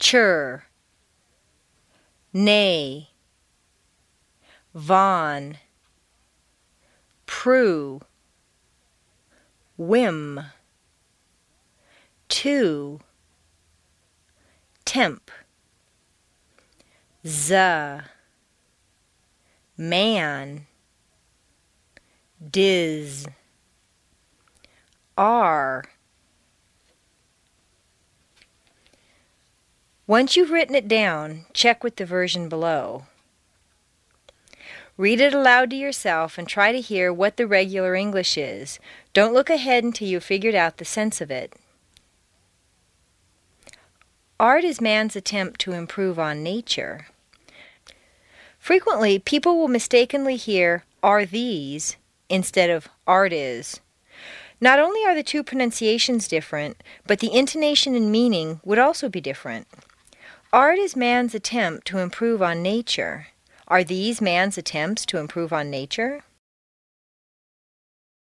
chur, nay, von, prue, whim, to, temp, man, diz, are. Once you've written it down, check with the version below. Read it aloud to yourself and try to hear what the regular English is. Don't look ahead until you've figured out the sense of it. Art is man's attempt to improve on nature. Frequently, people will mistakenly hear are these instead of art is. Not only are the two pronunciations different, but the intonation and meaning would also be different. Art is man's attempt to improve on nature. Are these man's attempts to improve on nature?